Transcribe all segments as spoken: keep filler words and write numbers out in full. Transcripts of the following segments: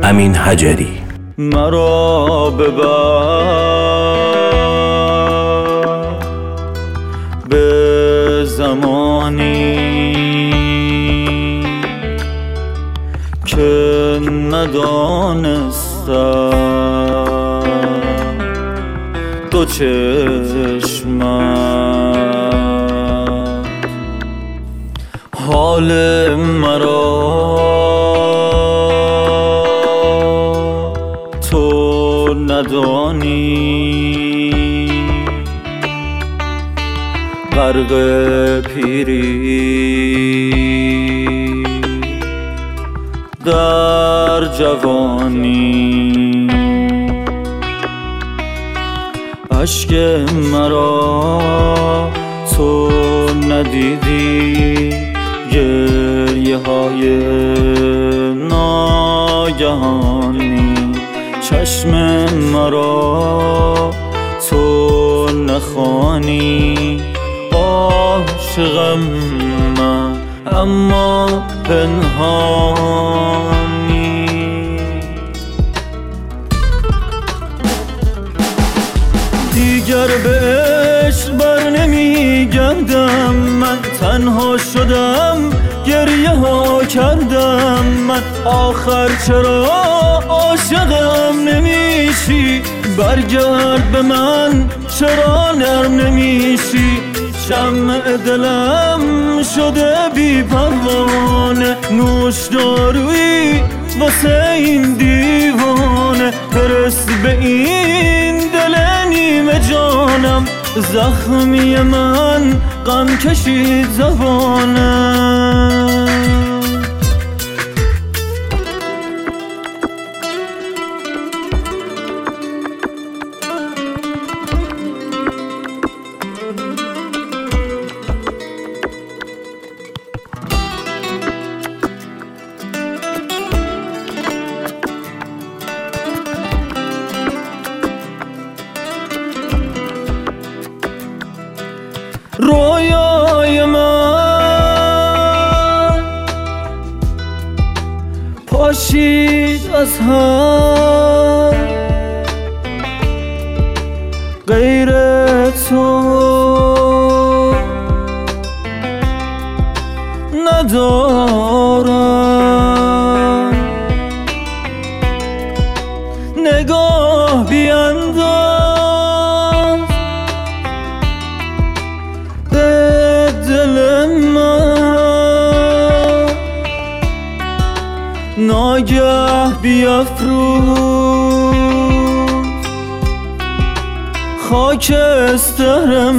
امین حجری. مرا ببر به زمانی که ندانستم دو چشمت حال مرا تو ندانی. غرق پیری در جوانی اشک مرا تو ندیدی. گریه های ناگهانی چشم مرا تو نخوانی. عاشقم من اما پنهانی. دیگر به عشق بر نمی گردم من، تنها شدم گریه ها کردم من. آخر چرا عاشقم نمیشی؟ برگرد به من، چرا نرم نمیشی؟ شمع دلم شده بی پروانه، نوش دارویی واسه این دیوانه. برس به این دل نیمه جانم، زخمی من غم کشید زبانم. رویای من پاشید از هم، غیر تو ندارم. نگاه بینداز به دل من، ناگه بیافروز خاکستر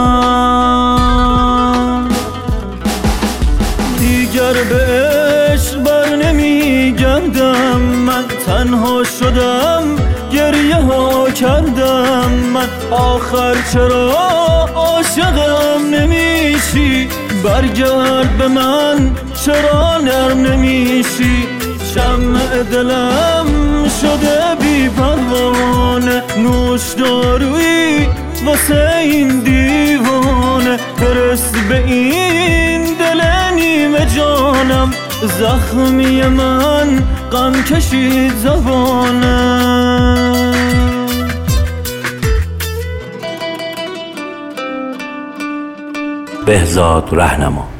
من. دیگر به عشق بر نمی گردم من، تنها شدم گریه ها کردم من. آخر چرا عاشقم نمیشی؟ برگرد به من، چرا نرم نمیشی؟ شمع دلم شده بی پروانه، نوش دارویی واسه این دیوانه. برس به این دل نیمه جانم، زخمی من غم کشید زبانم. بهزاد رهنما.